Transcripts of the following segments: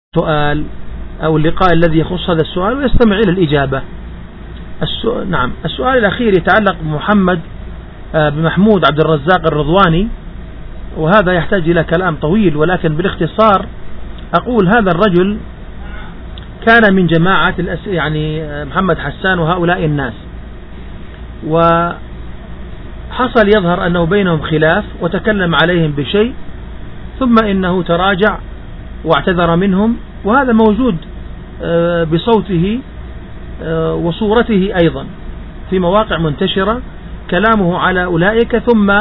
السؤال أو اللقاء الذي يخص هذا السؤال ويستمع إلى الإجابة. نعم، السؤال الأخير يتعلق بمحمود عبد الرزاق الرضواني، وهذا يحتاج إلى كلام طويل، ولكن بالاختصار أقول هذا الرجل كان من جماعة يعني محمد حسان وهؤلاء الناس، وحصل يظهر أنه بينهم خلاف وتكلم عليهم بشيء، ثم إنه تراجع واعتذر منهم، وهذا موجود بصوته وصورته أيضا في مواقع منتشرة، كلامه على أولئك ثم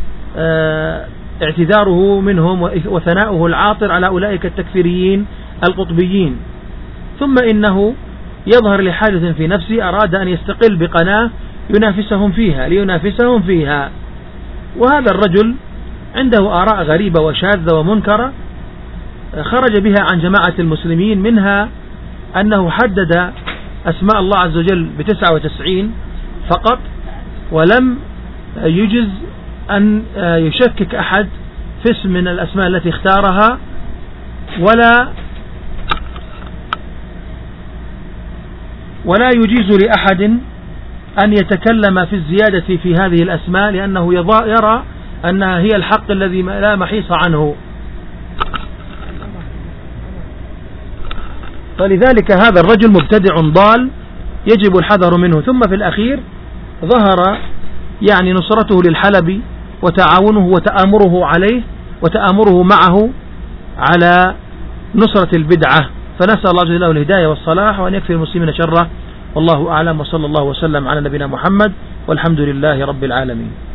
اعتذاره منهم وثناؤه العاطر على أولئك التكفيريين القطبيين. ثم إنه يظهر لحادث في نفسه، أراد أن يستقل بقناة لينافسهم فيها، وهذا الرجل عنده آراء غريبة وشاذة ومنكرة خرج بها عن جماعة المسلمين، منها أنه حدد أسماء الله عز وجل ب99 فقط، ولم يجز أن يشكك أحد في اسم من الأسماء التي اختارها، ولا يجيز لأحد أن يتكلم في الزيادة في هذه الأسماء، لأنه يرى أنها هي الحق الذي لا محيص عنه. فلذلك هذا الرجل مبتدع ضال يجب الحذر منه. ثم في الأخير ظهر يعني نصرته للحلبي وتعاونه وتآمره عليه وتآمره معه على نصرة البدعة، فنسأل الله جل وعلا الهداية والصلاح وأن يكفي المسلمين شره، والله أعلم، وصلى الله وسلم على نبينا محمد، والحمد لله رب العالمين.